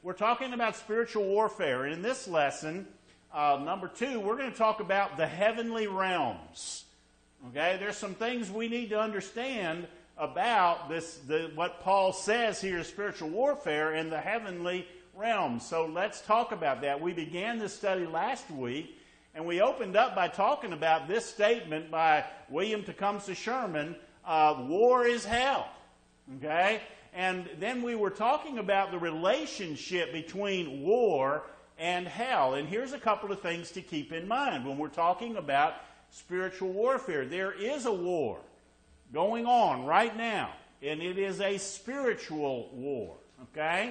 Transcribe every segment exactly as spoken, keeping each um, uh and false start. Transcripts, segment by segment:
We're talking about spiritual warfare. And in this lesson, uh, number two, we're going to talk about the heavenly realms. Okay, there's some things we need to understand about this, the, what Paul says here is spiritual warfare in the heavenly realms. So let's talk about that. We began this study last week, and we opened up by talking about this statement by William Tecumseh Sherman, uh, war is hell. Okay? And then we were talking about the relationship between war and hell. And here's a couple of things to keep in mind when we're talking about spiritual warfare. There is a war going on right now, and it is a spiritual war. Okay?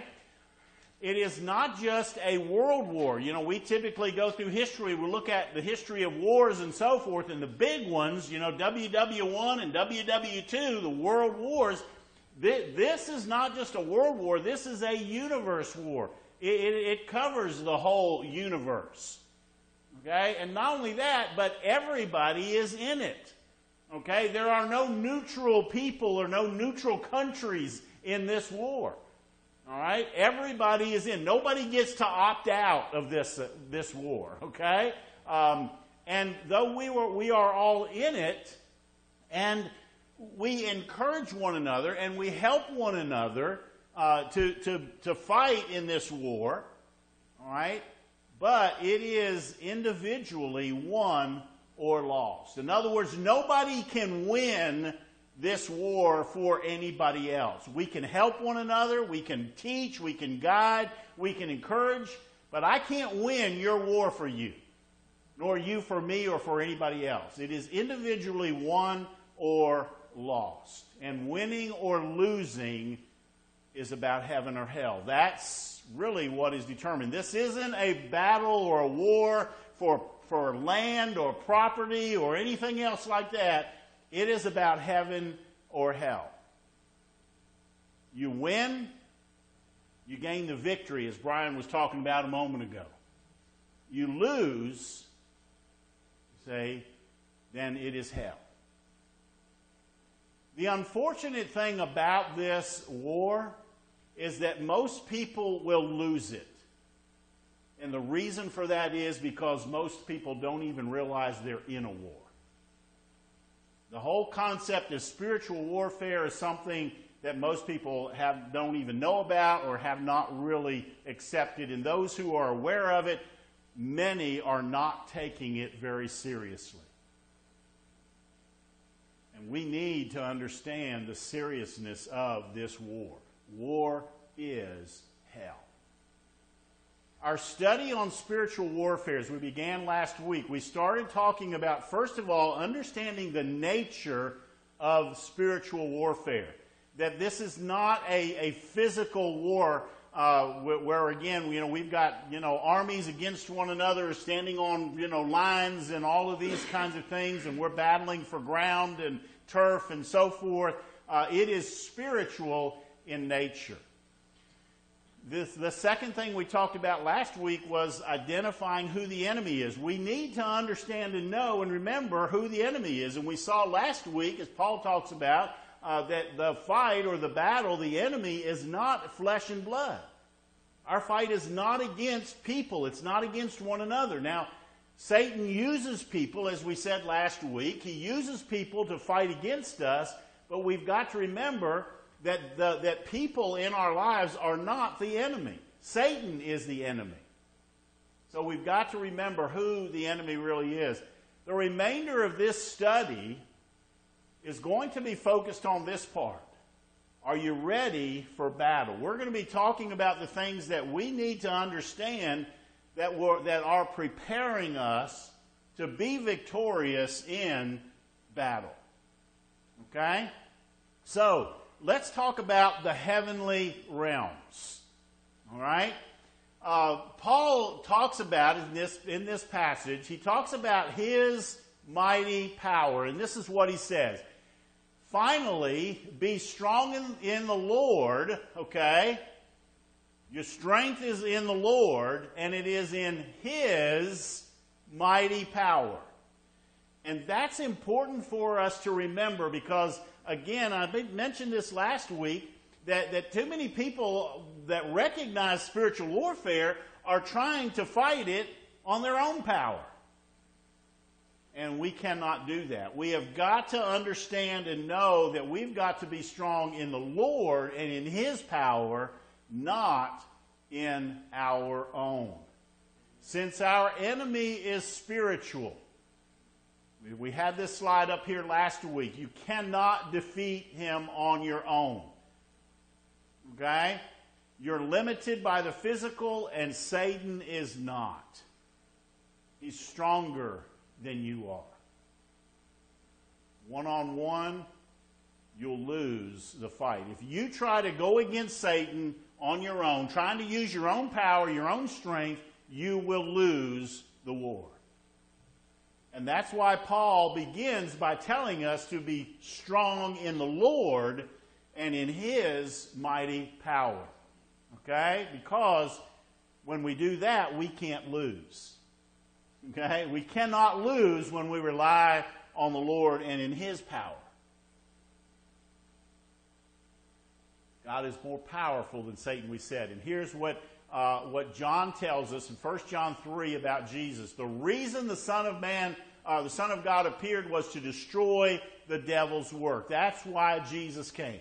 It is not just a world war. You know, we typically go through history, we look at the history of wars and so forth, and the big ones, you know, W W one and W W two, the world wars. This is not just a world war, this is a universe war. It, it, it covers the whole universe. Okay? And not only that, but everybody is in it. Okay? There are no neutral people or no neutral countries in this war. All right? Everybody is in. Nobody gets to opt out of this, uh, this war. Okay? Um, and though we, were, we are all in it, and we encourage one another and we help one another uh, to, to, to fight in this war, all right? But it is individually won or lost. In other words, nobody can win this war for anybody else. We can help one another, we can teach, we can guide, we can encourage, but I can't win your war for you, nor you for me or for anybody else. It is individually won or lost. And winning or losing is about heaven or hell. That's really what is determined. This isn't a battle or a war for, for land or property or anything else like that. It is about heaven or hell. You win, you gain the victory, as Brian was talking about a moment ago. You lose, say, then it is hell. The unfortunate thing about this war is that most people will lose it. And the reason for that is because most people don't even realize they're in a war. The whole concept of spiritual warfare is something that most people have, don't even know about or have not really accepted. And those who are aware of it, many are not taking it very seriously. And we need to understand the seriousness of this war. War is hell. Our study on spiritual warfare, as we began last week, we started talking about, first of all, understanding the nature of spiritual warfare. That this is not a, a physical war uh, where, where, again, you know, we've got, you know, armies against one another standing on, you know, lines and all of these kinds of things, and we're battling for ground and turf and so forth. Uh, it is spiritual in nature. This, the second thing we talked about last week was identifying who the enemy is. We need to understand and know and remember who the enemy is. And we saw last week, as Paul talks about, uh, that the fight or the battle, the enemy is not flesh and blood. Our fight is not against people. It's not against one another. Now, Satan uses people, as we said last week. He uses people to fight against us, but we've got to remember that the, that people in our lives are not the enemy. Satan is the enemy. So we've got to remember who the enemy really is. The remainder of this study is going to be focused on this part. Are you ready for battle? We're going to be talking about the things that we need to understand that, were, that are preparing us to be victorious in battle. Okay? So, let's talk about the heavenly realms. All right? Uh, Paul talks about in this, in this passage, he talks about his mighty power. And this is what he says. Finally, be strong in, in the Lord, okay? Your strength is in the Lord, and it is in His mighty power. And that's important for us to remember because, again, I mentioned this last week, that, that too many people that recognize spiritual warfare are trying to fight it on their own power. And we cannot do that. We have got to understand and know that we've got to be strong in the Lord and in His power, not in our own. Since our enemy is spiritual, we had this slide up here last week. You cannot defeat him on your own. Okay? You're limited by the physical, and Satan is not. He's stronger than you are. One-on-one, you'll lose the fight. If you try to go against Satan on your own, trying to use your own power, your own strength, you will lose the war. And that's why Paul begins by telling us to be strong in the Lord and in His mighty power. Okay? Because when we do that, we can't lose. Okay? We cannot lose when we rely on the Lord and in His power. God is more powerful than Satan, we said. And here's what, uh, what John tells us in First John three about Jesus. The reason the Son of Man, uh, the Son of God appeared was to destroy the devil's work. That's why Jesus came.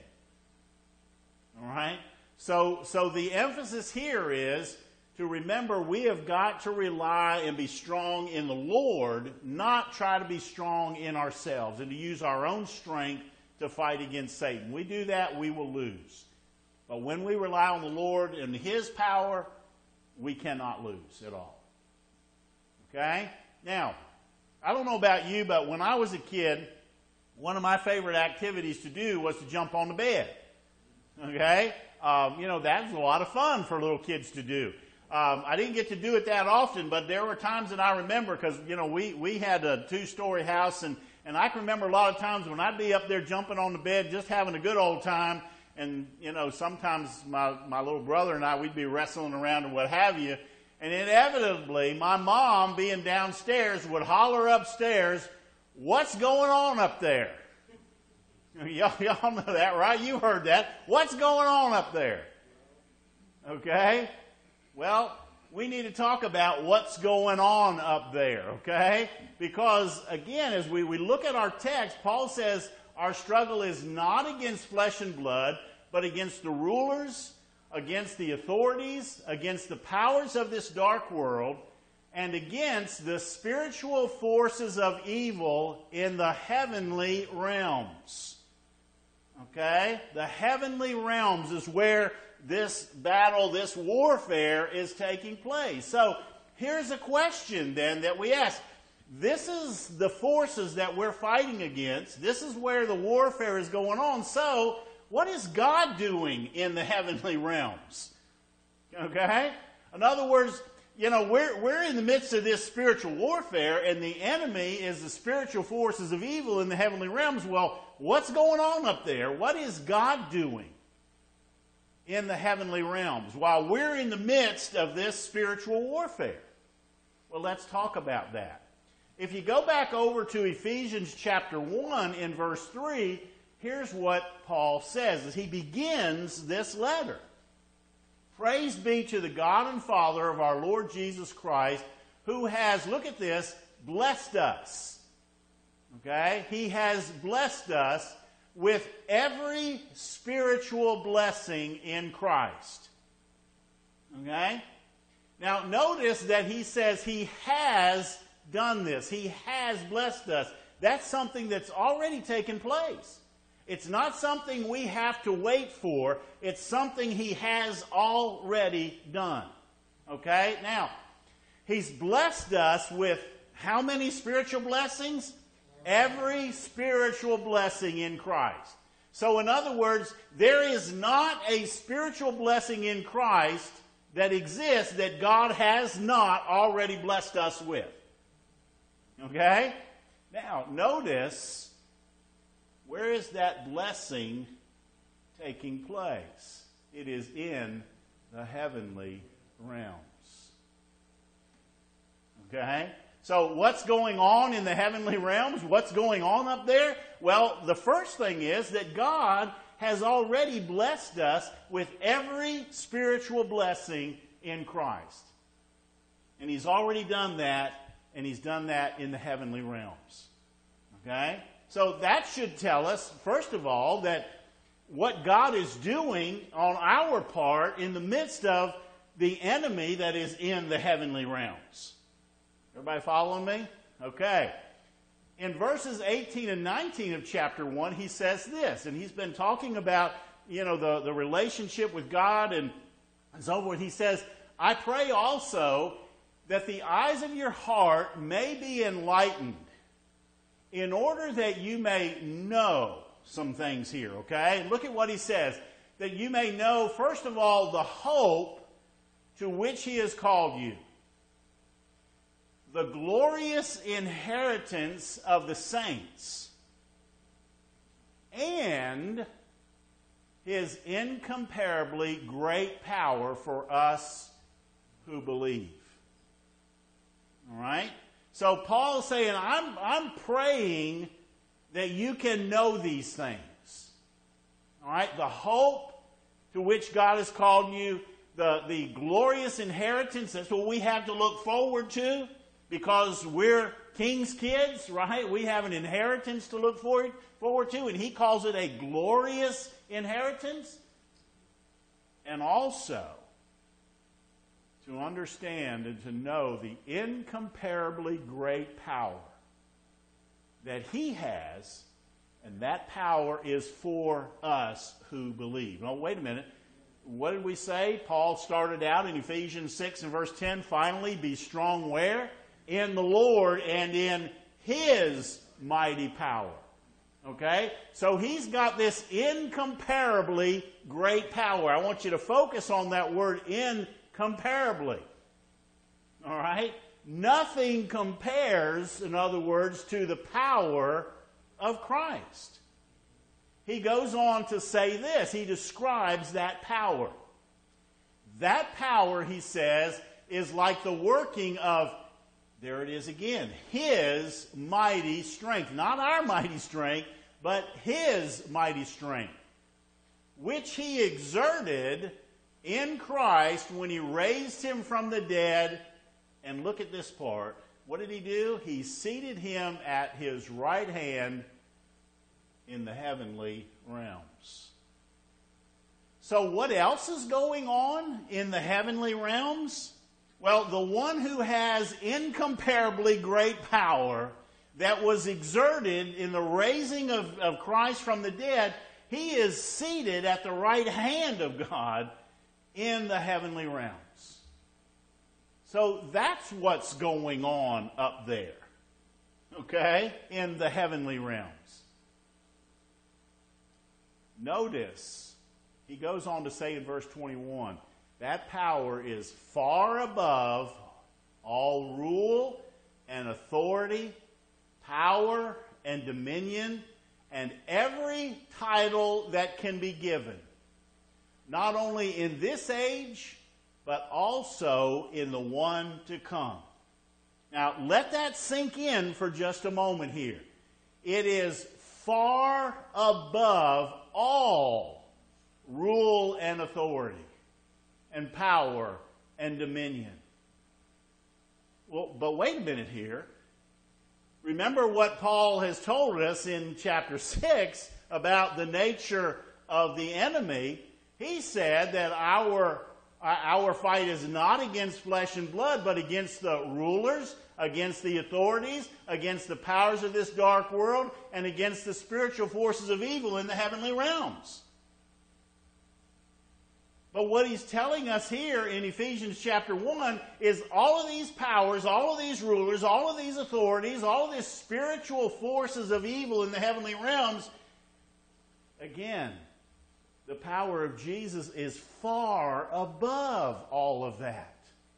All right? So, so the emphasis here is to remember we have got to rely and be strong in the Lord, not try to be strong in ourselves and to use our own strength to fight against Satan. We do that, we will lose. But when we rely on the Lord and His power, we cannot lose at all. Okay? Now, I don't know about you, but when I was a kid, one of my favorite activities to do was to jump on the bed. Okay? Um, you know, that's a lot of fun for little kids to do. Um, I didn't get to do it that often, but there were times that I remember because, you know, we, we had a two-story house, and, and I can remember a lot of times when I'd be up there jumping on the bed, just having a good old time, and, you know, sometimes my, my little brother and I, we'd be wrestling around and what have you, and inevitably my mom, being downstairs, would holler upstairs, "What's going on up there?" Y'all, y'all know that, right? You heard that. What's going on up there? Okay? Well, we need to talk about what's going on up there, okay? Because, again, as we, we look at our text, Paul says our struggle is not against flesh and blood, but against the rulers, against the authorities, against the powers of this dark world, and against the spiritual forces of evil in the heavenly realms. Okay? The heavenly realms is where this battle, this warfare is taking place. So, here's a question then that we ask. This is the forces that we're fighting against. This is where the warfare is going on. So, what is God doing in the heavenly realms? Okay? In other words, you know, we're, we're in the midst of this spiritual warfare, and the enemy is the spiritual forces of evil in the heavenly realms. Well, what's going on up there? What is God doing in the heavenly realms while we're in the midst of this spiritual warfare? Well, let's talk about that. If you go back over to Ephesians chapter one in verse three, here's what Paul says as he begins this letter. Praise be to the God and Father of our Lord Jesus Christ, who has, look at this, blessed us. Okay? He has blessed us with every spiritual blessing in Christ. Okay? Now, notice that he says he has done this. He has blessed us. That's something that's already taken place. It's not something we have to wait for. It's something He has already done. Okay? Now, He's blessed us with how many spiritual blessings? Every spiritual blessing in Christ. So, in other words, there is not a spiritual blessing in Christ that exists that God has not already blessed us with. Okay? Now, notice, where is that blessing taking place? It is in the heavenly realms. Okay? So what's going on in the heavenly realms? What's going on up there? Well, the first thing is that God has already blessed us with every spiritual blessing in Christ. And He's already done that, and He's done that in the heavenly realms. Okay? So that should tell us, first of all, that what God is doing on our part in the midst of the enemy that is in the heavenly realms. Everybody following me? Okay. In verses eighteen and nineteen of chapter one, he says this, and he's been talking about, you know, the, the relationship with God and so forth. He says, I pray also that the eyes of your heart may be enlightened, in order that you may know some things here, okay? Look at what he says. That you may know, first of all, the hope to which He has called you, the glorious inheritance of the saints, and His incomparably great power for us who believe. All right? So Paul's saying, I'm, I'm praying that you can know these things. All right? The hope to which God has called you, the, the glorious inheritance, that's what we have to look forward to because we're king's kids, right? We have an inheritance to look forward, forward to, and he calls it a glorious inheritance. And also to understand and to know the incomparably great power that he has, and that power is for us who believe. Now, wait a minute. What did we say? Paul started out in Ephesians six and verse ten, finally, be strong where? In the Lord and in His mighty power. Okay? So he's got this incomparably great power. I want you to focus on that word incomparably. All right? Nothing compares, in other words, to the power of Christ. He goes on to say this. He describes that power. That power, he says, is like the working of, there it is again, His mighty strength. Not our mighty strength, but His mighty strength, which He exerted in Christ when He raised Him from the dead. And look at this part. What did He do? He seated Him at His right hand in the heavenly realms. So what else is going on in the heavenly realms? Well, the one who has incomparably great power that was exerted in the raising of, of Christ from the dead, He is seated at the right hand of God in the heavenly realms. So that's what's going on up there, okay, in the heavenly realms. Notice, he goes on to say in verse twenty-one, that power is far above all rule and authority, power and dominion, and every title that can be given, not only in this age, but also in the one to come. Now, let that sink in for just a moment here. It is far above all rule and authority and power and dominion. Well, but wait a minute here. Remember what Paul has told us in chapter six about the nature of the enemy. He said that our Our fight is not against flesh and blood, but against the rulers, against the authorities, against the powers of this dark world, and against the spiritual forces of evil in the heavenly realms. But what he's telling us here in Ephesians chapter one is all of these powers, all of these rulers, all of these authorities, all of these spiritual forces of evil in the heavenly realms, again, the power of Jesus is far above all of that.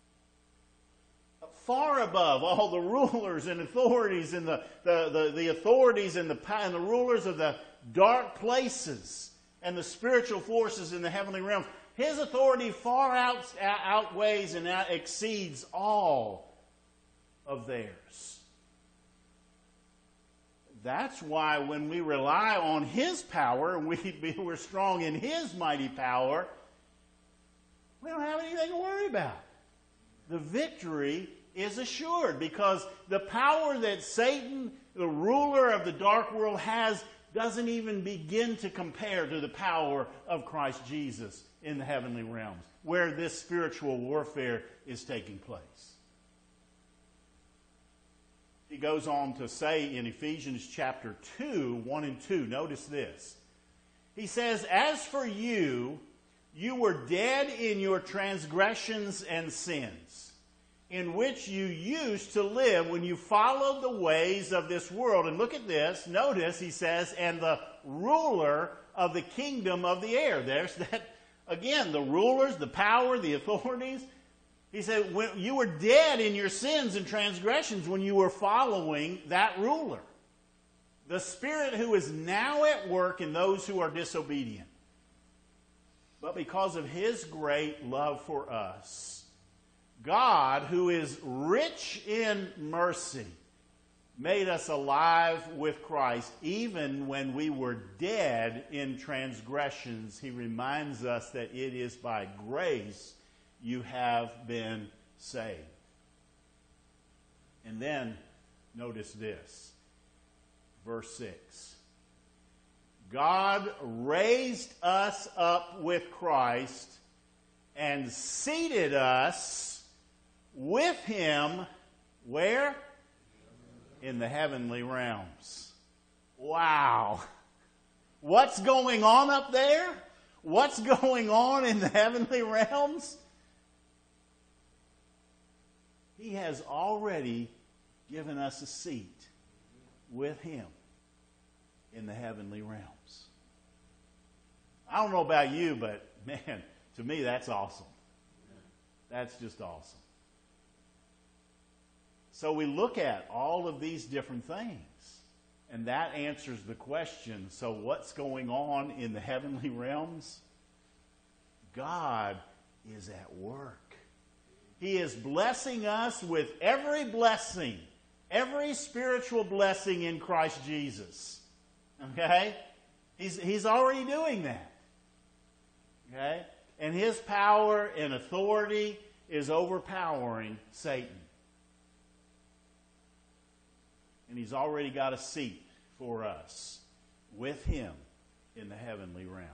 Far above all the rulers and authorities and the, the, the, the authorities and the, and the rulers of the dark places and the spiritual forces in the heavenly realms. His authority far out, outweighs and out exceeds all of theirs. That's why when we rely on His power, and we, we're strong in His mighty power, we don't have anything to worry about. The victory is assured because the power that Satan, the ruler of the dark world, has doesn't even begin to compare to the power of Christ Jesus in the heavenly realms, where this spiritual warfare is taking place. He goes on to say in Ephesians chapter two, one and two, notice this. He says, "As for you, you were dead in your transgressions and sins, in which you used to live when you followed the ways of this world." And look at this. Notice, he says, "and the ruler of the kingdom of the air." There's that, again, the rulers, the power, the authorities. He said, when you were dead in your sins and transgressions when you were following that ruler. The Spirit who is now at work in those who are disobedient. But because of His great love for us, God, who is rich in mercy, made us alive with Christ even when we were dead in transgressions. He reminds us that it is by grace you have been saved. And then, notice this, verse six. God raised us up with Christ and seated us with Him, where? In the heavenly realms. Wow. What's going on up there? What's going on in the heavenly realms? He has already given us a seat with Him in the heavenly realms. I don't know about you, but man, to me that's awesome. That's just awesome. So we look at all of these different things, and that answers the question, so what's going on in the heavenly realms? God is at work. He is blessing us with every blessing, every spiritual blessing in Christ Jesus. Okay? He's, he's already doing that. Okay? And His power and authority is overpowering Satan. And He's already got a seat for us with Him in the heavenly realms.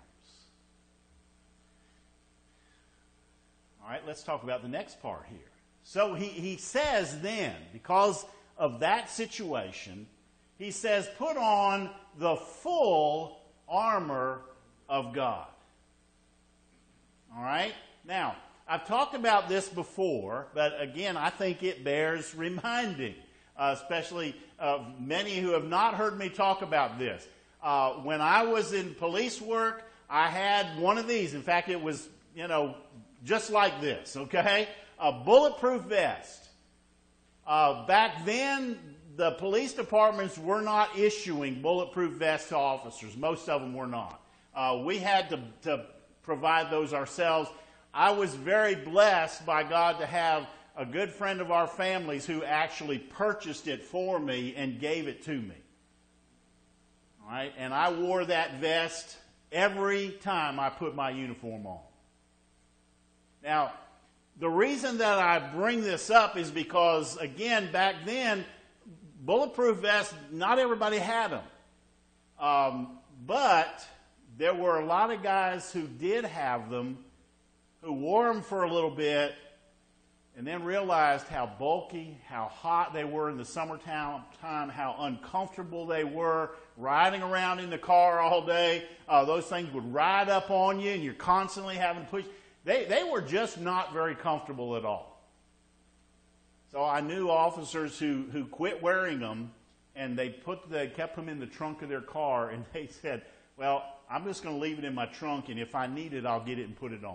All right, let's talk about the next part here. So he, he says then, because of that situation, he says, put on the full armor of God. All right? Now, I've talked about this before, but again, I think it bears reminding, uh, especially of many who have not heard me talk about this. Uh, when I was in police work, I had one of these. In fact, it was, you know, just like this, okay? A bulletproof vest. Uh, back then, the police departments were not issuing bulletproof vests to officers. Most of them were not. Uh, we had to, to provide those ourselves. I was very blessed by God to have a good friend of our family's who actually purchased it for me and gave it to me. All right? And I wore that vest every time I put my uniform on. Now, the reason that I bring this up is because, again, back then, bulletproof vests, not everybody had them. Um, but there were a lot of guys who did have them, who wore them for a little bit, and then realized how bulky, how hot they were in the summertime, how uncomfortable they were, riding around in the car all day. Uh, those things would ride up on you, and you're constantly having to push. They, they were just not very comfortable at all. So I knew officers who, who quit wearing them, and they put the, kept them in the trunk of their car, and they said, well, I'm just going to leave it in my trunk, and if I need it, I'll get it and put it on.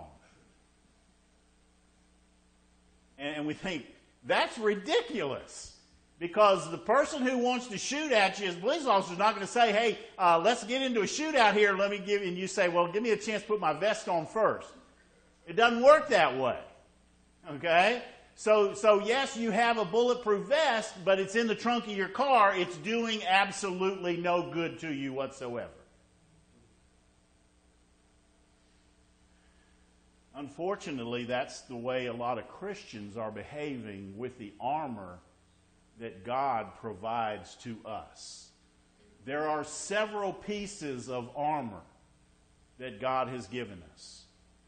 And, and we think, that's ridiculous. Because the person who wants to shoot at you as a police officer is not going to say, hey, uh, let's get into a shootout here, let me give you, and you say, well, give me a chance to put my vest on first. It doesn't work that way. Okay? So, so yes, you have a bulletproof vest, but it's in the trunk of your car. It's doing absolutely no good to you whatsoever. Unfortunately, that's the way a lot of Christians are behaving with the armor that God provides to us. There are several pieces of armor that God has given us.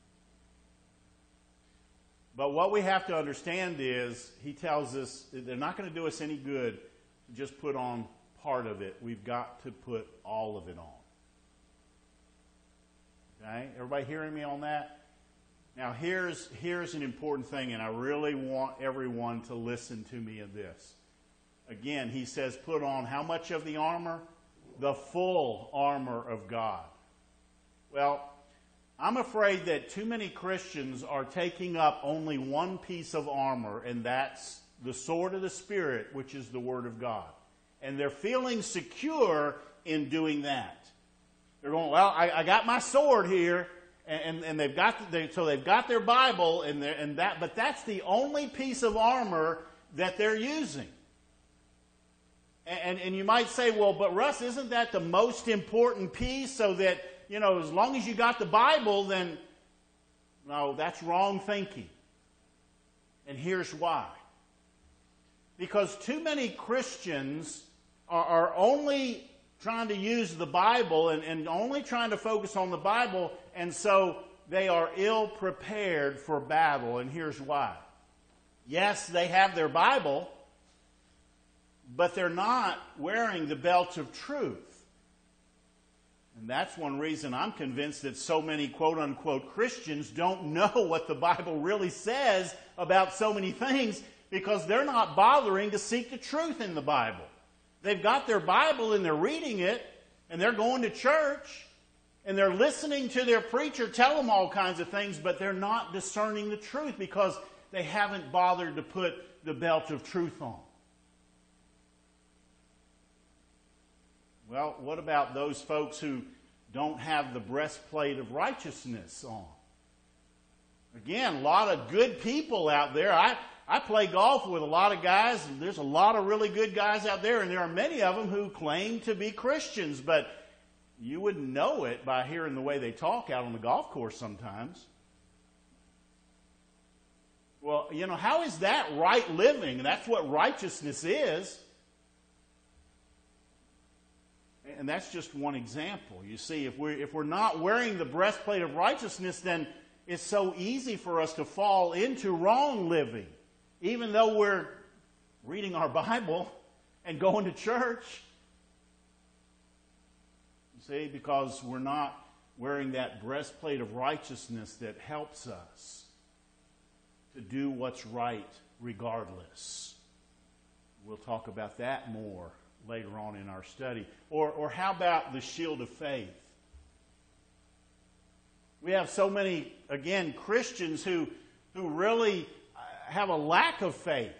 But what we have to understand is, he tells us they're not going to do us any good to just put on part of it. We've got to put all of it on. Okay? Everybody hearing me on that? Now, here's, here's an important thing, and I really want everyone to listen to me in this. Again, he says, put on how much of the armor? The full armor of God. Well, I'm afraid that too many Christians are taking up only one piece of armor, and that's the sword of the Spirit, which is the Word of God. And they're feeling secure in doing that. They're going, well, I, I got my sword here. And, and they've got they, so they've got their Bible and and that, but that's the only piece of armor that they're using. And, and you might say, well, but Russ, isn't that the most important piece? So that, you know, as long as you got the Bible, then no, that's wrong thinking. And here's why: because too many Christians are, are only trying to use the Bible and, and only trying to focus on the Bible, and so they are ill prepared for battle, and here's why. Yes, they have their Bible, but they're not wearing the belt of truth. And that's one reason I'm convinced that so many quote-unquote Christians don't know what the Bible really says about so many things, because they're not bothering to seek the truth in the Bible. They've got their Bible and they're reading it, and they're going to church, and they're listening to their preacher tell them all kinds of things, but they're not discerning the truth because they haven't bothered to put the belt of truth on. Well, what about those folks who don't have the breastplate of righteousness on? Again, a lot of good people out there. I I play golf with a lot of guys, and there's a lot of really good guys out there, and there are many of them who claim to be Christians, but you wouldn't know it by hearing the way they talk out on the golf course sometimes. Well, you know, how is that right living? That's what righteousness is. And that's just one example. You see, if we're, if we're not wearing the breastplate of righteousness, then it's so easy for us to fall into wrong living. Even though we're reading our Bible and going to church. You see, because we're not wearing that breastplate of righteousness that helps us to do what's right regardless. We'll talk about that more later on in our study. Or, or how about the shield of faith? We have so many, again, Christians who, who really have a lack of faith.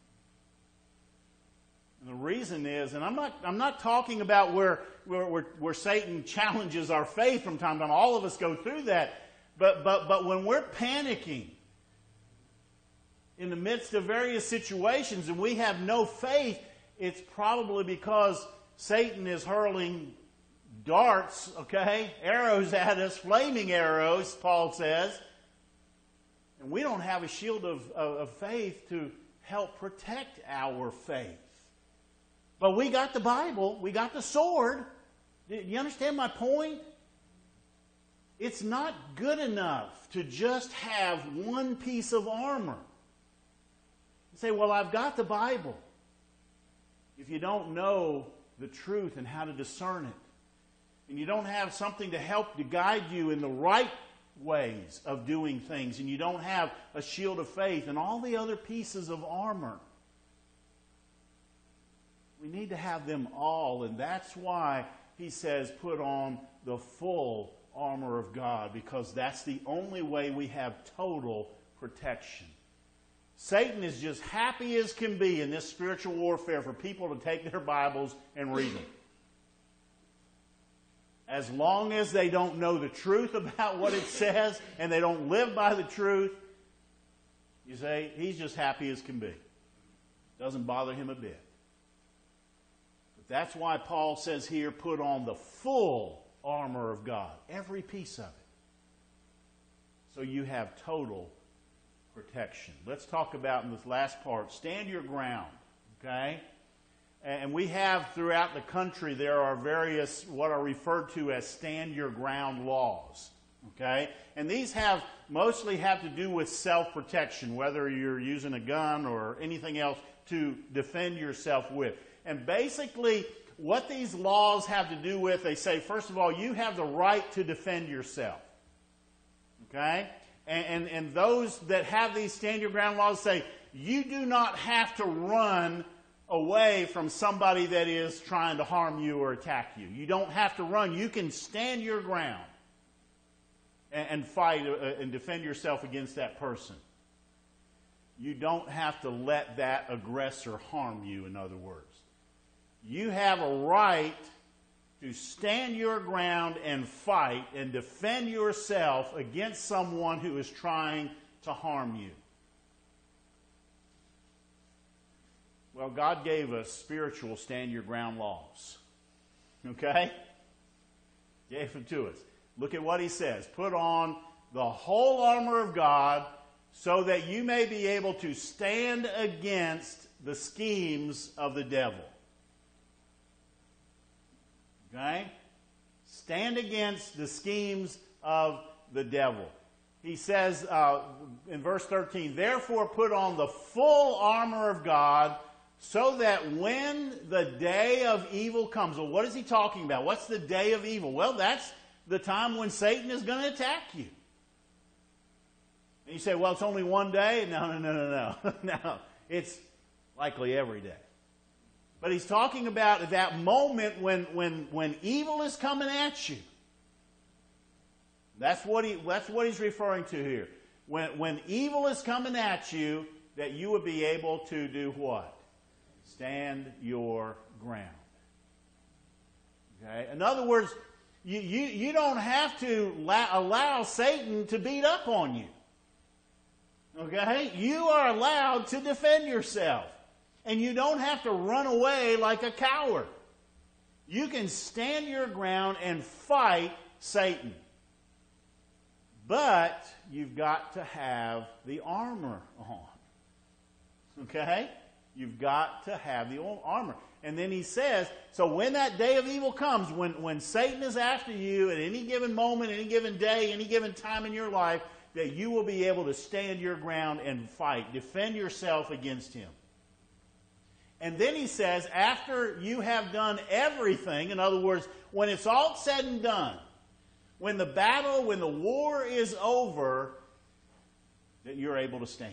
And the reason is, and I'm not, I'm not talking about where, where, where, where Satan challenges our faith from time to time. All of us go through that. But, but, but when we're panicking in the midst of various situations and we have no faith, it's probably because Satan is hurling darts, okay, arrows at us, flaming arrows, Paul says. And we don't have a shield of, of, of faith to help protect our faith. But we got the Bible. We got the sword. Do you understand my point? It's not good enough to just have one piece of armor. You say, well, I've got the Bible. If you don't know the truth and how to discern it, and you don't have something to help to guide you in the right ways of doing things, and you don't have a shield of faith and all the other pieces of armor, we need to have them all, and that's why he says put on the full armor of God, because that's the only way we have total protection. Satan is just happy as can be in this spiritual warfare for people to take their Bibles and read them. As long as they don't know the truth about what it says and they don't live by the truth, You say, he's just happy as can be. Doesn't bother him a bit. But that's why Paul says here, put on the full armor of God. Every piece of it. So you have total protection. Let's talk about in this last part, stand your ground. Okay? And we have throughout the country, there are various what are referred to as stand your ground laws. Okay? And these have mostly have to do with self-protection, whether you're using a gun or anything else to defend yourself with. And basically, what these laws have to do with, they say, first of all, you have the right to defend yourself. Okay? And, and, and those that have these stand your ground laws say, you do not have to run away from somebody that is trying to harm you or attack you. You don't have to run. You can stand your ground and, and fight uh, and defend yourself against that person. You don't have to let that aggressor harm you, in other words. You have a right to stand your ground and fight and defend yourself against someone who is trying to harm you. Well, God gave us spiritual stand your ground laws. Okay? Gave them to us. Look at what he says. Put on the whole armor of God so that you may be able to stand against the schemes of the devil. Okay? Stand against the schemes of the devil. He says uh, in verse thirteen, therefore put on the full armor of God so that when the day of evil comes. Well, what is he talking about? What's the day of evil? Well, that's the time when Satan is going to attack you. And you say, well, it's only one day? No, no, no, no, no. No, it's likely every day. But he's talking about that moment when, when, when evil is coming at you. That's what he, that's what he's referring to here. When, when evil is coming at you, that you would be able to do what? Stand your ground. Okay? In other words, you, you, you don't have to la- allow Satan to beat up on you. Okay? You are allowed to defend yourself. And you don't have to run away like a coward. You can stand your ground and fight Satan. But you've got to have the armor on. Okay? You've got to have the armor. And then he says, so when that day of evil comes, when, when Satan is after you at any given moment, any given day, any given time in your life, that you will be able to stand your ground and fight. Defend yourself against him. And then he says, after you have done everything, in other words, when it's all said and done, when the battle, when the war is over, that you're able to stand.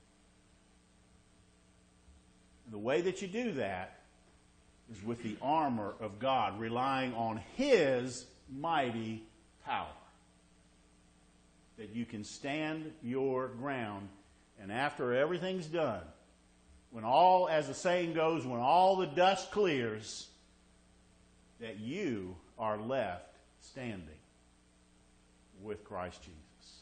And the way that you do that is with the armor of God, relying on his mighty power. That you can stand your ground, and after everything's done, when all, as the saying goes, when all the dust clears, that you are left standing with Christ Jesus.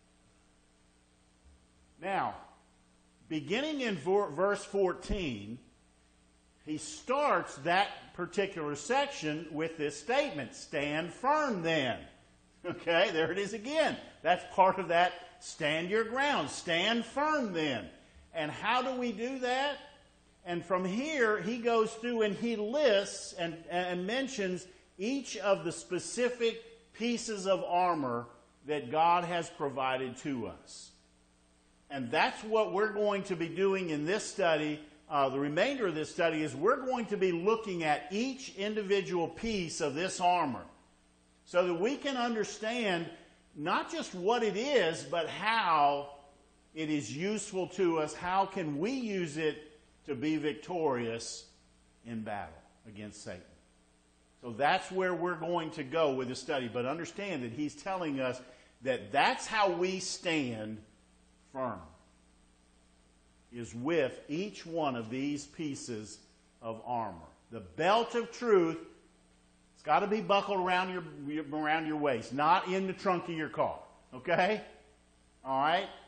Now, beginning in verse fourteen, he starts that particular section with this statement, stand firm then. Okay, there it is again. That's part of that stand your ground. Stand firm then. And how do we do that? And from here, he goes through and he lists and, and mentions each of the specific pieces of armor that God has provided to us. And that's what we're going to be doing in this study. Uh, the remainder of this study is we're going to be looking at each individual piece of this armor so that we can understand not just what it is, but how it is useful to us. How can we use it to be victorious in battle against Satan? So that's where we're going to go with the study. But understand that he's telling us that that's how we stand firm, is with each one of these pieces of armor. The belt of truth, it's got to be buckled around your, around your waist, not in the trunk of your car. Okay? All right?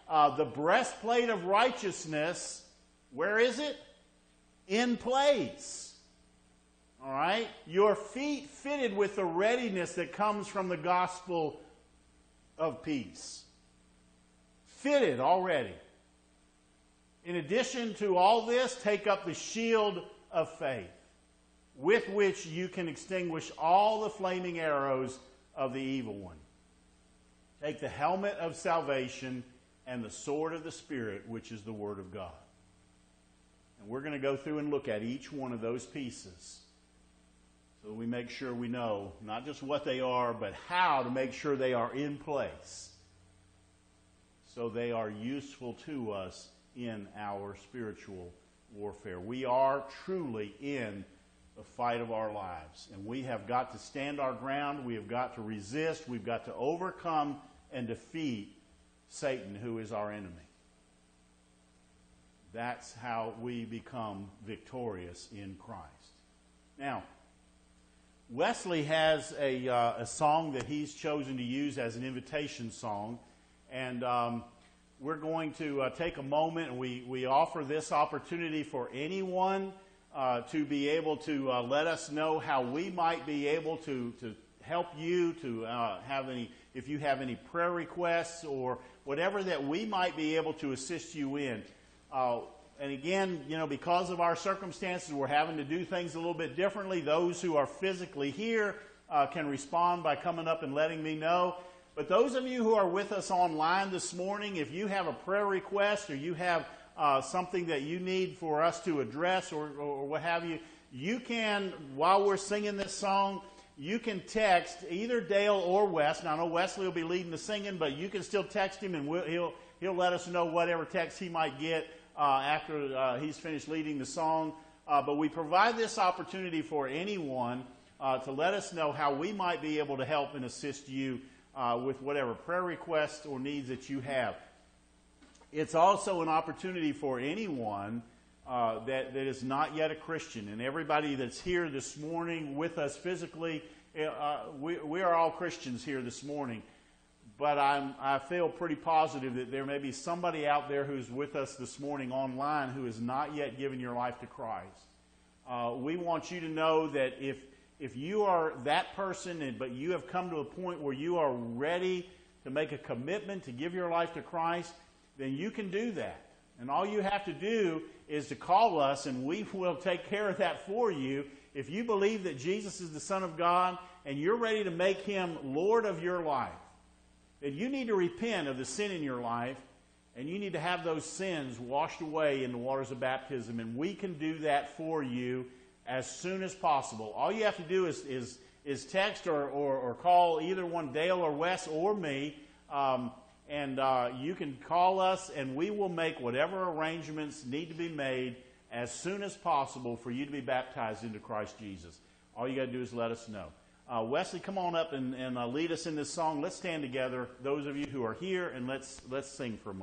uh, the breastplate of righteousness, where is it? In place. All right? Your feet fitted with the readiness that comes from the gospel of peace. Fitted already. In addition to all this, take up the shield of faith, with which you can extinguish all the flaming arrows of the evil one. Take the helmet of salvation and the sword of the Spirit, which is the Word of God. And we're going to go through and look at each one of those pieces so that we make sure we know not just what they are, but how to make sure they are in place so they are useful to us in our spiritual warfare. We are truly in the fight of our lives, and we have got to stand our ground. We have got to resist. We've got to overcome and defeat Satan, who is our enemy. That's how we become victorious in Christ. Now, Wesley has a, uh, a song that he's chosen to use as an invitation song, and um, we're going to uh, take a moment, and we, we offer this opportunity for anyone uh, to be able to uh, let us know how we might be able to, to help you, to uh, have any, if you have any prayer requests or whatever that we might be able to assist you in. Uh, and again, you know, because of our circumstances, we're having to do things a little bit differently. Those who are physically here uh, can respond by coming up and letting me know. But those of you who are with us online this morning, if you have a prayer request or you have uh, something that you need for us to address or, or what have you, you can, while we're singing this song, you can text either Dale or Wes. Now, I know Wesley will be leading the singing, but you can still text him, and we'll, he'll he'll let us know whatever text he might get uh, after uh, he's finished leading the song. Uh, but we provide this opportunity for anyone uh, to let us know how we might be able to help and assist you uh, with whatever prayer requests or needs that you have. It's also an opportunity for anyone Uh, that, that is not yet a Christian. And everybody that's here this morning with us physically, uh, we, we are all Christians here this morning. But I'm, I feel pretty positive that there may be somebody out there who's with us this morning online who has not yet given your life to Christ. Uh, we want you to know that if, if you are that person, and, but you have come to a point where you are ready to make a commitment to give your life to Christ, then you can do that. And all you have to do is to call us, and we will take care of that for you. If you believe that Jesus is the Son of God and you're ready to make Him Lord of your life, then you need to repent of the sin in your life, and you need to have those sins washed away in the waters of baptism. And we can do that for you as soon as possible. All you have to do is, is, is text or, or, or call either one, Dale or Wes or me, um, And uh, you can call us, and we will make whatever arrangements need to be made as soon as possible for you to be baptized into Christ Jesus. All you got to do is let us know. Uh, Wesley, come on up and, and uh, lead us in this song. Let's stand together, those of you who are here, and let's let's sing for a moment.